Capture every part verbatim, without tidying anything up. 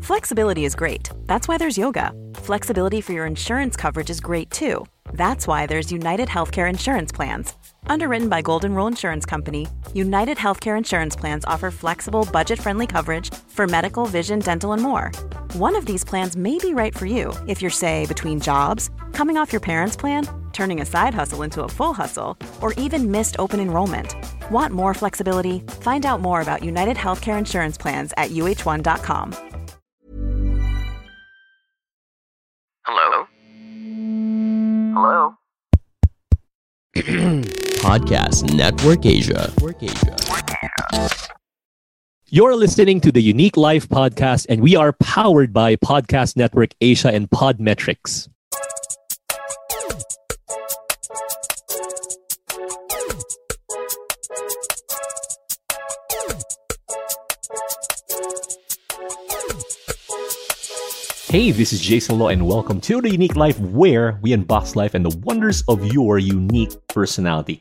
Flexibility is great. That's why there's yoga. Flexibility for your insurance coverage is great too. That's why there's United Healthcare Insurance Plans. Underwritten by Golden Rule Insurance Company, United Healthcare Insurance Plans offer flexible, budget-friendly coverage for medical, vision, dental, and more. One of these plans may be right for you if you're, say, between jobs, coming off your parents' plan, turning a side hustle into a full hustle, or even missed open enrollment. Want more flexibility? Find out more about United Healthcare Insurance Plans at U H one dot com. Hello? Hello? Podcast Network Asia. You're listening to the Unique Life Podcast, and we are powered by Podcast Network Asia and Podmetrics. Hey, this is Jason Law, and welcome to the Unique Life, where we unbox life and the wonders of your unique personality.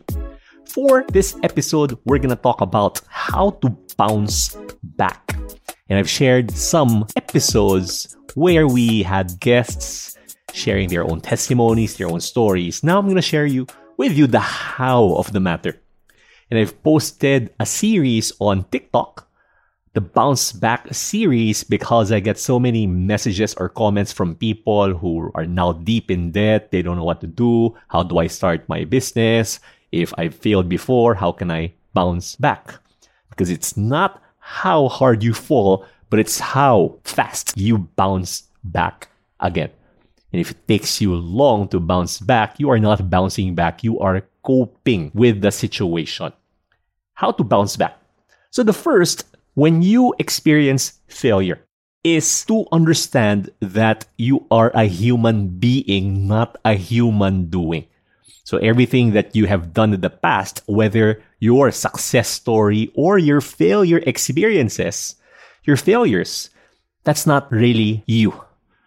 For this episode, we're going to talk about how to bounce back. And I've shared some episodes where we had guests sharing their own testimonies, their own stories. Now I'm going to share you with you the how of the matter. And I've posted a series on TikTok, the Bounce Back series, because I get so many messages or comments from people who are now deep in debt. They don't know what to do. How do I start my business? If I failed before, how can I bounce back? Because it's not how hard you fall, but it's how fast you bounce back again. And if it takes you long to bounce back, you are not bouncing back. You are coping with the situation. How to bounce back? So the first, when you experience failure, is to understand that you are a human being, not a human doing. So everything that you have done in the past, whether your success story or your failure experiences, your failures, that's not really you.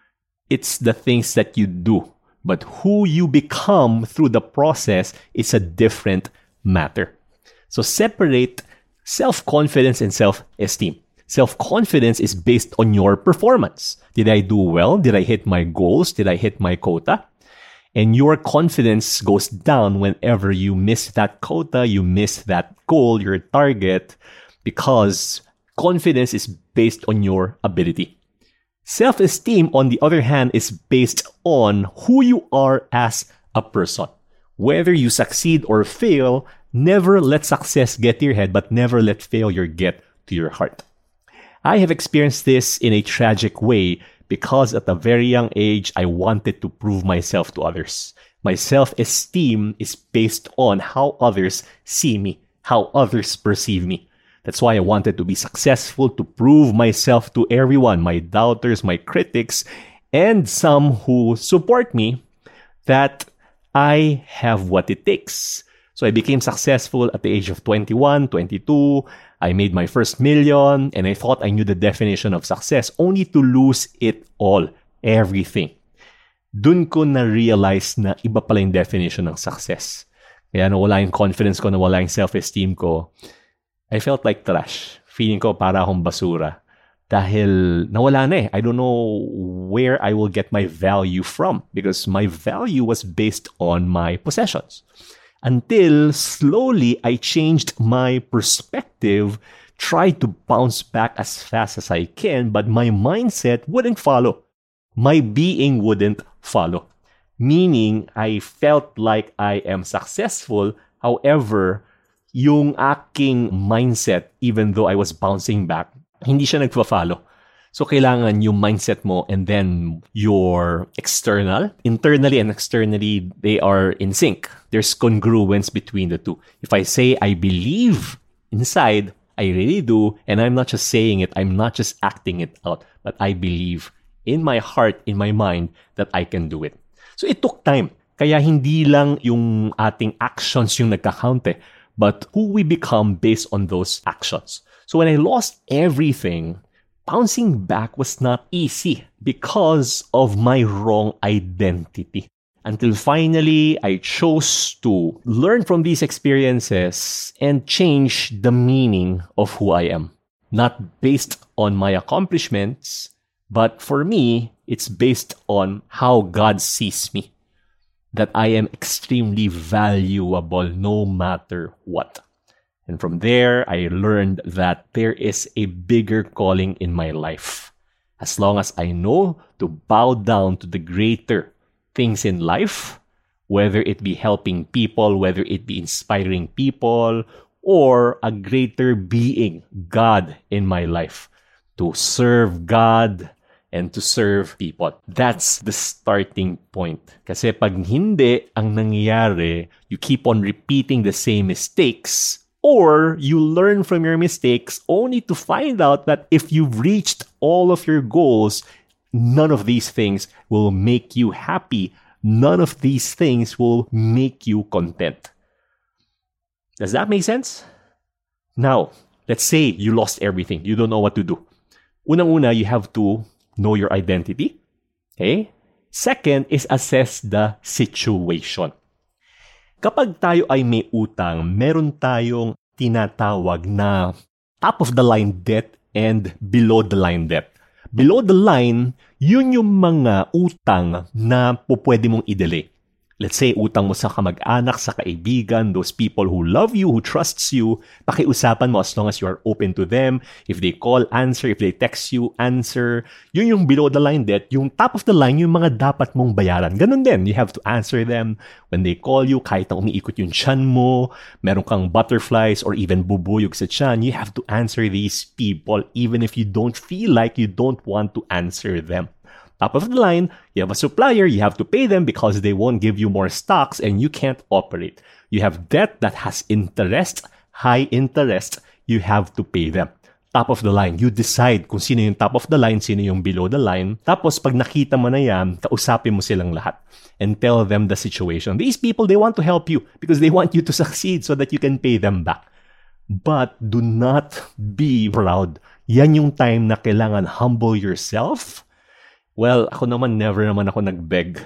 It's the things that you do. But who you become through the process is a different matter. So separate self-confidence and self-esteem. Self-confidence is based on your performance. Did I do well? Did I hit my goals? Did I hit my quota? And your confidence goes down whenever you miss that quota, you miss that goal, your target, because confidence is based on your ability. Self-esteem, on the other hand, is based on who you are as a person. Whether you succeed or fail, never let success get to your head, but never let failure get to your heart. I have experienced this in a tragic way because at a very young age, I wanted to prove myself to others. My self-esteem is based on how others see me, how others perceive me. That's why I wanted to be successful, to prove myself to everyone, my doubters, my critics, and some who support me, that I have what it takes. So I became successful at the age of twenty-one, twenty-two. I made my first million, and I thought I knew the definition of success, only to lose it all, everything. Dun ko na-realize na iba pala yung definition ng success. Kaya nawala yung confidence ko, nawala yung self-esteem ko. I felt like trash. Feeling ko para akong basura. Dahil nawala na eh. I don't know where I will get my value from, because my value was based on my possessions. Until slowly I changed my perspective, tried to bounce back as fast as I can, but my mindset wouldn't follow. My being wouldn't follow. Meaning, I felt like I am successful. However, yung aking mindset, even though I was bouncing back, hindi siya nagpa-follow. So, kailangan yung mindset mo and then your external, internally and externally, they are in sync. There's congruence between the two. If I say I believe inside, I really do, and I'm not just saying it, I'm not just acting it out, but I believe in my heart, in my mind, that I can do it. So, it took time. Kaya hindi lang yung ating actions yung nagka-count eh, but who we become based on those actions. So, when I lost everything, bouncing back was not easy because of my wrong identity. Until finally, I chose to learn from these experiences and change the meaning of who I am. Not based on my accomplishments, But for me, it's based on how God sees me. That I am extremely valuable no matter what. And from there, I learned that there is a bigger calling in my life. As long as I know to bow down to the greater things in life, whether it be helping people, whether it be inspiring people, or a greater being, God, in my life, to serve God and to serve people. That's the starting point. Kasi pag hindi ang nangyayari, you keep on repeating the same mistakes, or you learn from your mistakes only to find out that if you've reached all of your goals, none of these things will make you happy. None of these things will make you content. Does that make sense? Now, let's say you lost everything. You don't know what to do. Unang-una, you have to know your identity. Okay? Second is assess the situation. Kapag tayo ay may utang, meron tayong tinatawag na top-of-the-line debt and below-the-line debt. Below the line, yun yung mga utang na pupwede mong i-delay. Let's say, utang mo sa kamag-anak, sa kaibigan, those people who love you, who trusts you, pakiusapan mo as long as you are open to them. If they call, answer. If they text you, answer. Yun yung below the line debt. Yung top of the line, yung mga dapat mong bayaran. Ganun din. You have to answer them when they call you. Kahit na umiikot yung tiyan mo, meron kang butterflies or even bubuyog sa tiyan, you have to answer these people even if you don't feel like you don't want to answer them. Top of the line, you have a supplier, you have to pay them because they won't give you more stocks and you can't operate. You have debt that has interest, high interest, you have to pay them. Top of the line, you decide kung sino yung top of the line, sino yung below the line. Tapos pag nakita mo na yan, kausapin mo silang lahat and tell them the situation. These people, they want to help you because they want you to succeed so that you can pay them back. But do not be proud. Yan yung time na kailangan humble yourself. Well, ako naman, never naman ako nag-beg.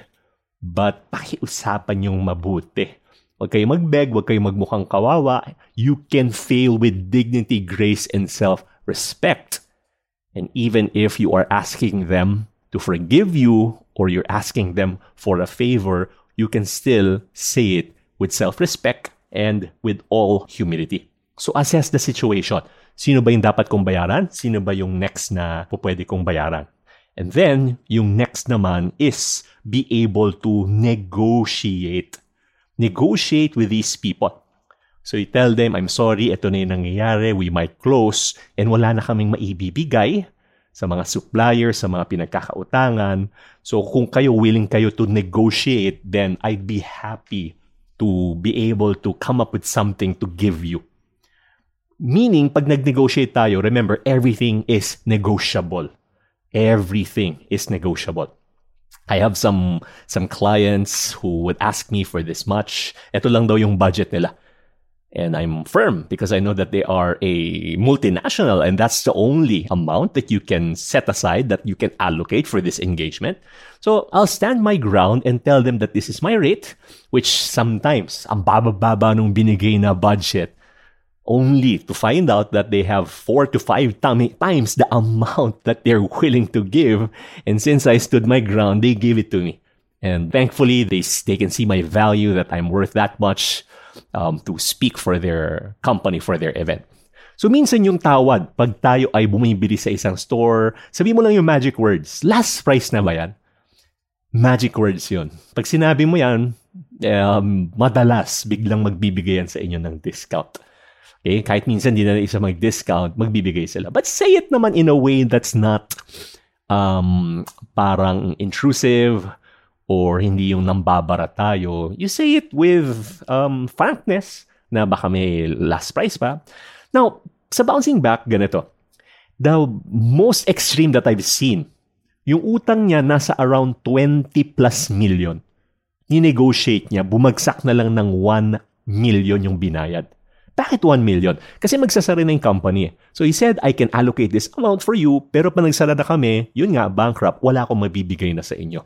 But pakiusapan yung mabuti. Huwag kayo mag-beg, huwag kayo magmukhang kawawa. You can fail with dignity, grace, and self-respect. And even if you are asking them to forgive you or you're asking them for a favor, you can still say it with self-respect and with all humility. So assess the situation. Sino ba yung dapat kong bayaran? Sino ba yung next na pupwede kong bayaran? And then, yung next naman is be able to negotiate. Negotiate with these people. So you tell them, I'm sorry, ito na yung nangyayari, we might close, and wala na kaming maibibigay sa mga suppliers, sa mga pinagkakautangan. So kung kayo, willing kayo to negotiate, then I'd be happy to be able to come up with something to give you. Meaning, pag nag-negotiate tayo, remember, everything is negotiable. Everything is negotiable. I have some some clients who would ask me for this much. Ito lang daw yung budget nila. And I'm firm because I know that they are a multinational and that's the only amount that you can set aside, that you can allocate for this engagement. So I'll stand my ground and tell them that this is my rate, which sometimes ang baba-baba nung binigay na budget, only to find out that they have four to five times the amount that they're willing to give. And since I stood my ground, they gave it to me. And thankfully, they, they can see my value, that I'm worth that much um, to speak for their company, for their event. So minsan yung tawad, pag tayo ay bumibili sa isang store, sabi mo lang yung magic words. Last price na ba yan? Magic words yun. Pag sinabi mo yan, um, madalas biglang magbibigay yan sa inyo ng discount. Okay? Kahit minsan di na isa mag-discount, magbibigay sila. But say it naman in a way that's not um, parang intrusive or hindi yung nambabara tayo. You say it with um, frankness na baka may last price pa. Now, sa bouncing back, ganito. The most extreme that I've seen, yung utang niya nasa around twenty plus million. Ni-negotiate niya, bumagsak na lang ng one million yung binayad. Bakit one million? Kasi magsasara na yung company. So he said, I can allocate this amount for you, pero pag nagsara na kami, yun nga, bankrupt, wala akong mabibigay na sa inyo.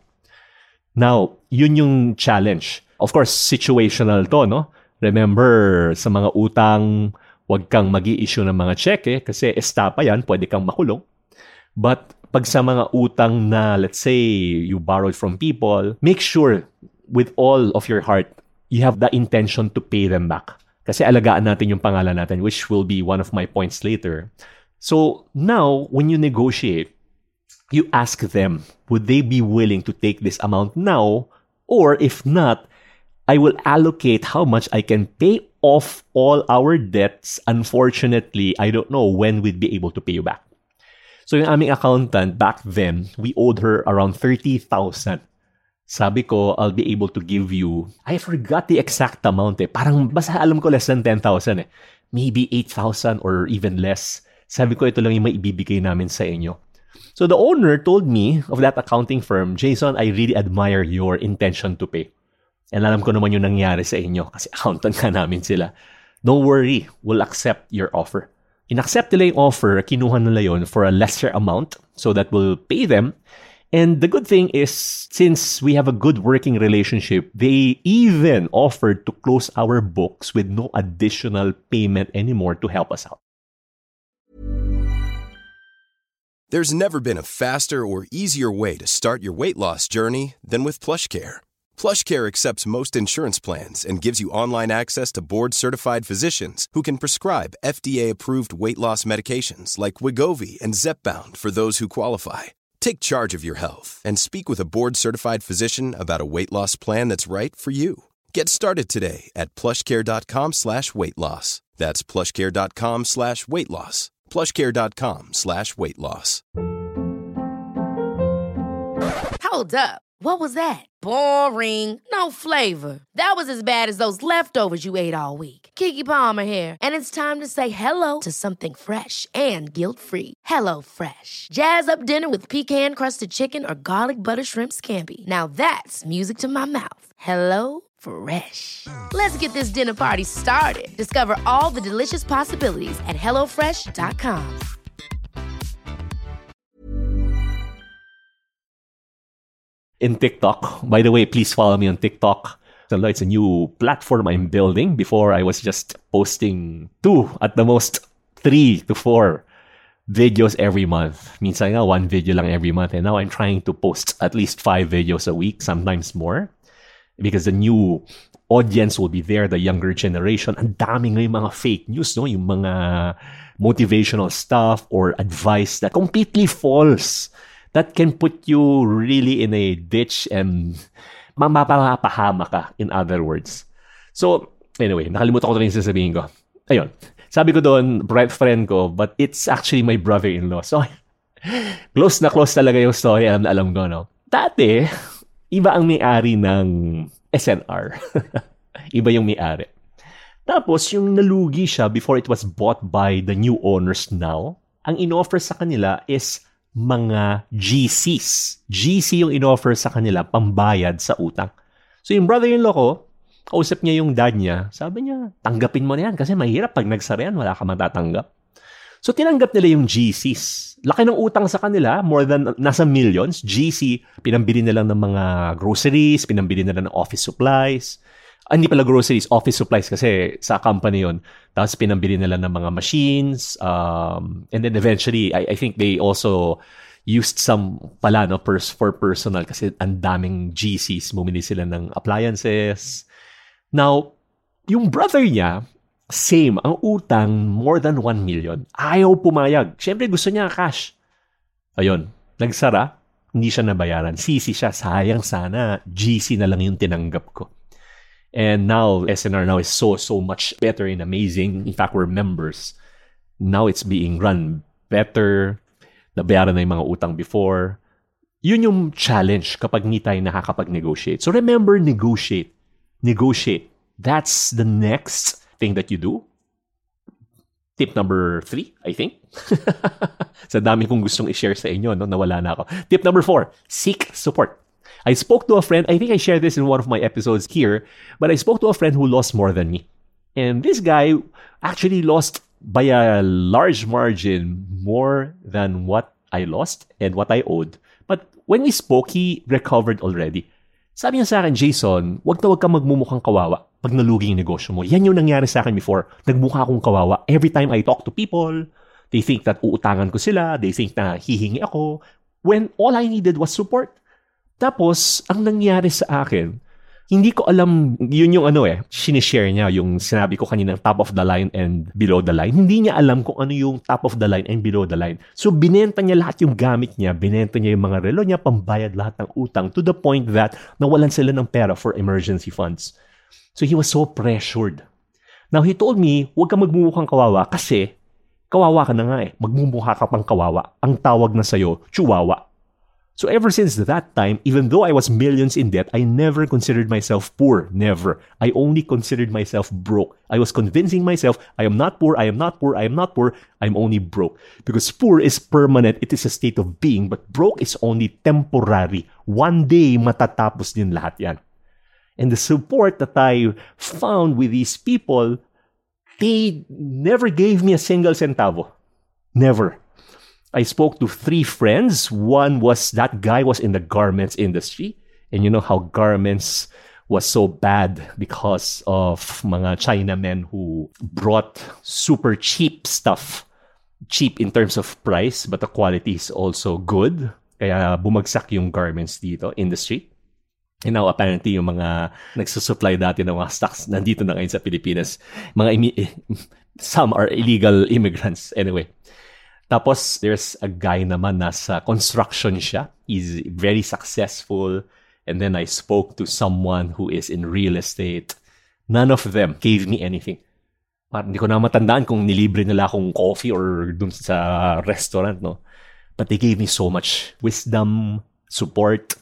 Now, yun yung challenge. Of course, situational to, no? Remember, sa mga utang, huwag kang mag-i-issue ng mga cheque kasi estapa yan, pwede kang makulong. But pag sa mga utang na, let's say, you borrowed from people, make sure with all of your heart, you have the intention to pay them back. Kasi alagaan natin yung pangalan natin, which will be one of my points later. So now, when you negotiate, you ask them, would they be willing to take this amount now? Or if not, I will allocate how much I can pay off all our debts. Unfortunately, I don't know when we'd be able to pay you back. So yung aming accountant, back then, we owed her around thirty thousand. Sabi ko, I'll be able to give you, I forgot the exact amount eh. Parang basta alam ko less than ten thousand eh. Maybe eight thousand or even less. Sabi ko, ito lang yung maibibigay namin sa inyo. So the owner told me of that accounting firm, Jason, I really admire your intention to pay. And alam ko naman yung nangyari sa inyo kasi accountant ka namin sila. Don't worry, we'll accept your offer. In-accept nila yung offer, kinuha nila yun for a lesser amount so that we'll pay them. And the good thing is, since we have a good working relationship, they even offered to close our books with no additional payment anymore to help us out. There's never been a faster or easier way to start your weight loss journey than with PlushCare. PlushCare accepts most insurance plans and gives you online access to board-certified physicians who can prescribe F D A-approved weight loss medications like Wegovy and Zepbound for those who qualify. Take charge of your health and speak with a board-certified physician about a weight loss plan that's right for you. Get started today at plushcare.com slash weight loss. That's plushcare.com slash weight loss. plushcare.com slash weight loss. Hold up. What was that? Boring. No flavor. That was as bad as those leftovers you ate all week. Keke Palmer here, and it's time to say hello to something fresh and guilt-free. Hello Fresh. Jazz up dinner with pecan-crusted chicken or garlic butter shrimp scampi. Now that's music to my mouth. Hello Fresh. Let's get this dinner party started. Discover all the delicious possibilities at hello fresh dot com. In TikTok. By the way, please follow me on TikTok. It's a new platform I'm building. Before, I was just posting two, at the most three to four videos every month. Minsan nga, one video lang every month. And now I'm trying to post at least five videos a week, sometimes more. Because the new audience will be there, the younger generation. Ang dami nga yung mga fake news, no? Yung mga motivational stuff or advice that completely false. That can put you really in a ditch and mamapahama ka, in other words. So, anyway, nakalimutan ko rin sasabihin ko. Ayun. Sabi ko doon, friend ko, but it's actually my brother-in-law. So, close na close talaga yung story. Alam na alam ko, no? Dati, iba ang may-ari ng S N R. Iba yung may-ari. Tapos, yung nalugi siya before it was bought by the new owners now, ang in-offer sa kanila is mga G Cs. G C yung in-offer sa kanila pambayad sa utang. So yung brother-in-law ko, kausap niya yung dad niya, sabi niya, tanggapin mo na yan kasi mahirap pag nagsara yan, wala ka matatanggap. So tinanggap nila yung G Cs. Laki ng utang sa kanila, more than nasa millions. G C, pinambili nila ng mga groceries, pinambili nila ng office supplies. Ah, hindi pala groceries, office supplies kasi sa company yon. Tapos pinambili nila ng mga machines. Um, and then eventually, I, I think they also used some pala no, pers- for personal kasi ang daming G Cs. Bumili sila ng appliances. Now, yung brother niya, same, ang utang more than one million. Ayaw pumayag. Siyempre gusto niya cash. Ayun, nagsara, hindi siya nabayaran. Sisi siya, sayang sana. G C na lang yung tinanggap ko. And now, S N R now is so, so much better and amazing. In fact, we're members. Now it's being run better. Nabayaran na yung mga utang before. Yun yung challenge kapag hindi tayo nakakapag-negotiate. So remember, negotiate. Negotiate. That's the next thing that you do. Tip number three, I think. Sa dami kong gustong i-share sa inyo, no? Nawala na ako. Tip number four, seek support. I spoke to a friend, I think I shared this in one of my episodes here, but I spoke to a friend who lost more than me. And this guy actually lost by a large margin more than what I lost and what I owed. But when we spoke, he recovered already. Sabi niya sa akin, Jason, wag na wag kang magmumukhang kawawa pag nalugi yung negosyo mo. Yan yung nangyari sa akin before. Nagmukha akong kawawa. Every time I talk to people, they think that uutangan ko sila. They think na hihingi ako. when all I needed was support. Tapos, ang nangyari sa akin, hindi ko alam, yun yung ano eh, sinishare niya, yung sinabi ko kanina, top of the line and below the line. Hindi niya alam kung ano yung top of the line and below the line. So, binenta niya lahat yung gamit niya, binenta niya yung mga relo niya, pambayad lahat ng utang, to the point that nawalan sila ng pera for emergency funds. So, he was so pressured. Now, he told me, huwag ka magmumukhang kawawa kasi kawawa ka na nga eh. Magmumukha ka pang kawawa. Ang tawag na sa'yo, chihuahua. So ever since that time, even though I was millions in debt, I never considered myself poor. Never. I only considered myself broke. I was convincing myself, I am not poor, I am not poor, I am not poor, I'm only broke. Because poor is permanent, it is a state of being, but broke is only temporary. One day, matatapos din lahat yan. And the support that I found with these people, they never gave me a single centavo. Never. I spoke to three friends. One was, that guy was in the garments industry. And you know how garments was so bad because of mga Chinamen who brought super cheap stuff. Cheap in terms of price, but the quality is also good. Kaya bumagsak yung garments dito, industry. And now apparently yung mga nagsusupply dati ng mga stocks nandito na ngayon sa Pilipinas. Mga imi- some are illegal immigrants. Anyway. Tapos, there's a guy naman nasa construction siya. He's very successful. And then I spoke to someone who is in real estate. None of them gave me anything. Parang hindi ko na matandaan kung nilibre nila akong coffee or dun sa restaurant, no? But they gave me so much wisdom, support.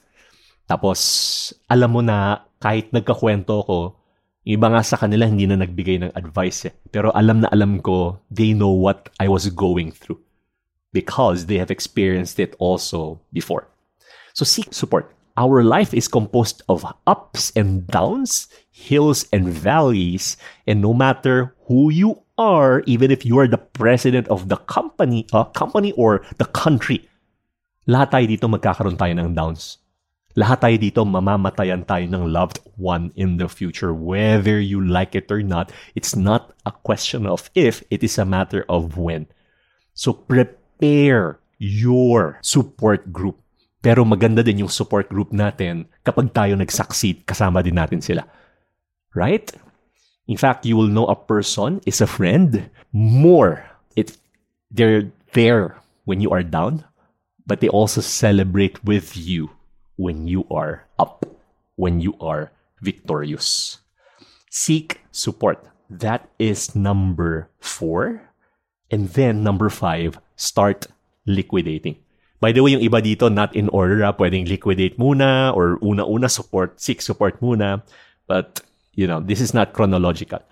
Tapos, alam mo na, kahit nagkakwento ko, iba nga sa kanila hindi na nagbigay ng advice eh. Pero alam na alam ko, they know what I was going through. Because they have experienced it also before. So seek support. Our life is composed of ups and downs, hills and valleys, and no matter who you are, even if you are the president of the company, uh, company or the country, lahat tayo dito magkakaroon tayo ng downs. Lahat tayo dito mamamatayan tayo ng loved one in the future, whether you like it or not. It's not a question of if, it is a matter of when. So prepare Prepare your support group. Pero maganda din yung support group natin kapag tayo nag-succeed, kasama din natin sila. Right? In fact, you will know a person is a friend more. It, they're there when you are down, but they also celebrate with you when you are up, when you are victorious. Seek support. That is number four. And then, number five, start liquidating. By the way, yung iba dito, not in order, ah, pwedeng liquidate muna or una-una support, seek support muna. But, you know, this is not chronological.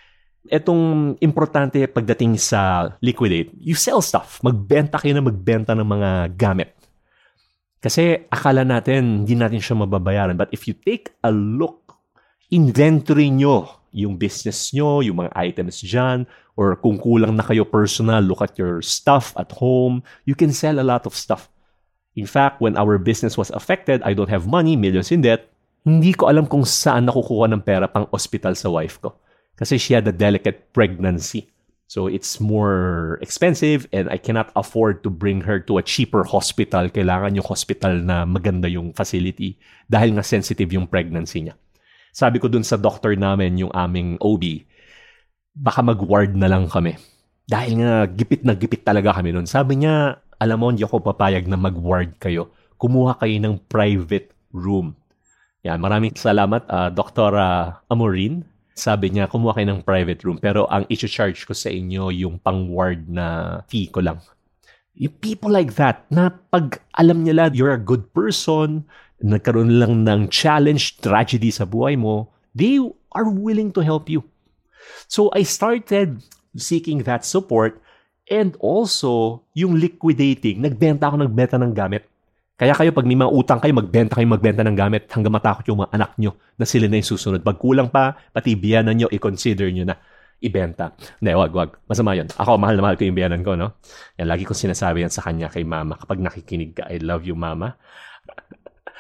Etong importante pagdating sa liquidate, you sell stuff. Magbenta kayo na magbenta ng mga gamit. Kasi akala natin, hindi natin siya mababayaran. But if you take a look, inventory nyo yung business nyo, yung mga items dyan, or kung kulang na kayo personal, look at your stuff at home. You can sell a lot of stuff. In fact, when our business was affected, I don't have money, millions in debt, hindi ko alam kung saan nakukuha ng pera pang hospital sa wife ko. Kasi she had a delicate pregnancy. So it's more expensive and I cannot afford to bring her to a cheaper hospital. Kailangan yung hospital na maganda yung facility dahil nga sensitive yung pregnancy niya. Sabi ko dun sa doctor namin, yung aming O B, baka mag-ward na lang kami. Dahil nga, gipit na gipit talaga kami nun. Sabi niya, alam mo, hindi ako papayag na mag-ward kayo. Kumuha kayo ng private room. Yan, maraming salamat, uh, Doctor Amorin. Sabi niya, kumuha kayo ng private room. Pero ang i-charge ko sa inyo, yung pang-ward na fee ko lang. Yung people like that, na pag alam nila, you're a good person, nagkaroon lang ng challenge, tragedy sa buhay mo, they are willing to help you. So I started seeking that support and also yung liquidating. Nagbenta ako nagbenta ng gamit. Kaya kayo pag may mga utang kayo, magbenta kayo magbenta ng gamit hanggang matakot yung mga anak nyo na sila na yung susunod. Pag kulang pa, pati biyanan nyo, i-consider nyo na ibenta. Hindi, wag, wag. Masama yun. Ako, mahal na mahal ko yung biyanan ko, no? Yan, lagi ko sinasabi yan sa kanya kay mama. Kapag nakikinig ka, I love you, mama.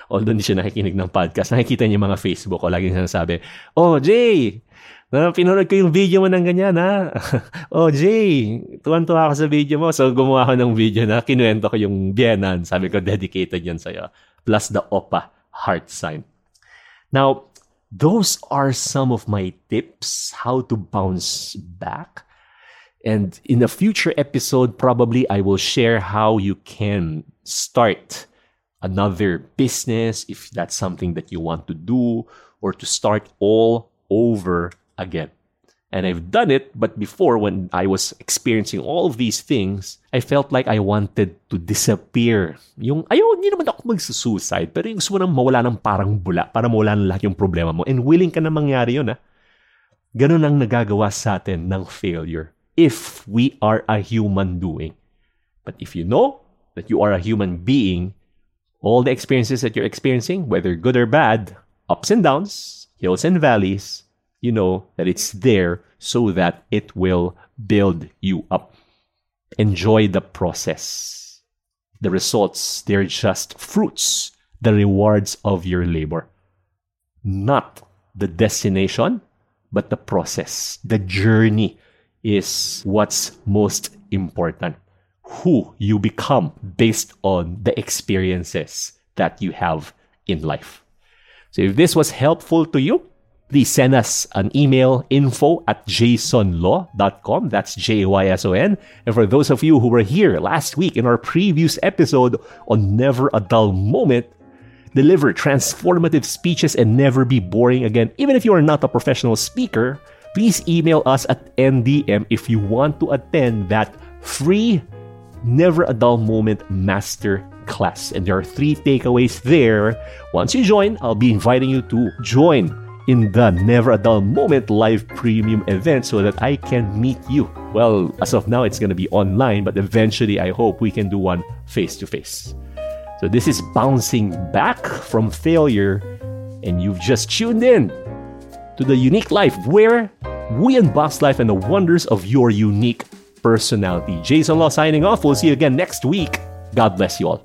Although hindi siya nakikinig ng podcast, nakikita niya mga Facebook ko. Laging sinasabi, oh, Jay, na pinanood ko yung video mo ng ganyan, ha? Oh, Jay, tuwan-tuwa ako sa video mo. So, gumawa ko ng video na kinuwento ko yung biyenan. Sabi ko, dedicated yan sa'yo. Plus the Oppa heart sign. Now, those are some of my tips how to bounce back. And in a future episode, probably I will share how you can start another business if that's something that you want to do, or to start all over again. And I've done it, but before, when I was experiencing all of these things, I felt like I wanted to disappear. Yung, ayaw, hindi naman ako mag-suicide, pero yung gusto mo nang mawala ng parang bula, para mawala na lahat yung problema mo. And willing ka na mangyari yun, ha? Ganun ang nagagawa sa atin ng failure if we are a human doing. But if you know that you are a human being, all the experiences that you're experiencing, whether good or bad, ups and downs, hills and valleys, you know that it's there so that it will build you up. Enjoy the process. The results, they're just fruits, the rewards of your labor. Not the destination, but the process. The journey is what's most important. Who you become based on the experiences that you have in life. So if this was helpful to you, please send us an email, info at jason law dot com. That's J A Y S O N. And for those of you who were here last week in our previous episode on Never a Dull Moment, deliver transformative speeches and never be boring again. Even if you are not a professional speaker, please email us at N D M if you want to attend that free Never a Dull Moment Master Class. And there are three takeaways there. Once you join, I'll be inviting you to join in the Never a Dull Moment live premium event so that I can meet you. Well, as of now, it's going to be online, but eventually I hope we can do one face-to-face. So this is Bouncing Back from Failure, and you've just tuned in to the Unique Life, where we unbox life and the wonders of your unique personality. Jason Law signing off. We'll see you again next week. God bless you all.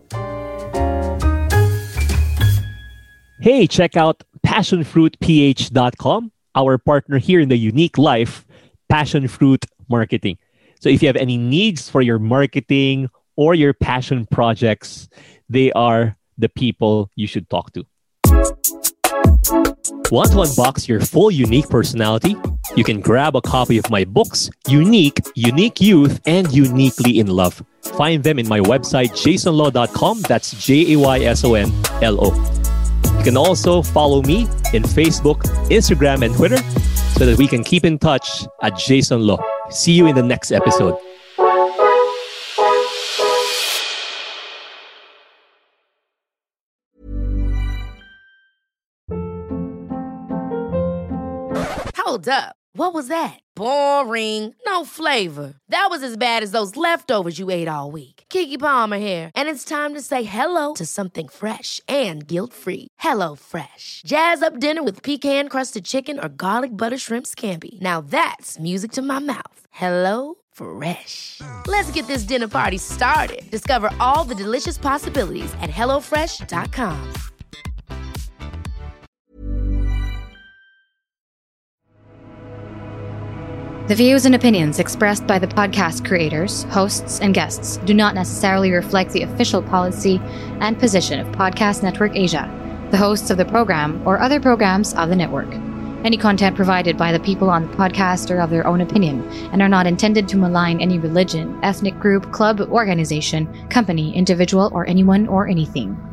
Hey, check out passion fruit p h dot com, our partner here in the Unique Life, Passion Fruit Marketing. So if you have any needs for your marketing or your passion projects, they are the people you should talk to. Want to unbox your full unique personality? You can grab a copy of my books, Unique, Unique Youth, and Uniquely in Love. Find them in my website, jason law dot com. That's J A Y S O N L O. You can also follow me in Facebook, Instagram, and Twitter so that we can keep in touch at Jason Law. See you in the next episode. Hold up. What was that? Boring. No flavor. That was as bad as those leftovers you ate all week. Keke Palmer here. And it's time to say hello to something fresh and guilt-free. Hello Fresh. Jazz up dinner with pecan-crusted chicken or garlic butter shrimp scampi. Now that's music to my mouth. Hello Fresh. Let's get this dinner party started. Discover all the delicious possibilities at hello fresh dot com. The views and opinions expressed by the podcast creators, hosts, and guests do not necessarily reflect the official policy and position of Podcast Network Asia, the hosts of the program, or other programs of the network. Any content provided by the people on the podcast are of their own opinion and are not intended to malign any religion, ethnic group, club, organization, company, individual, or anyone or anything.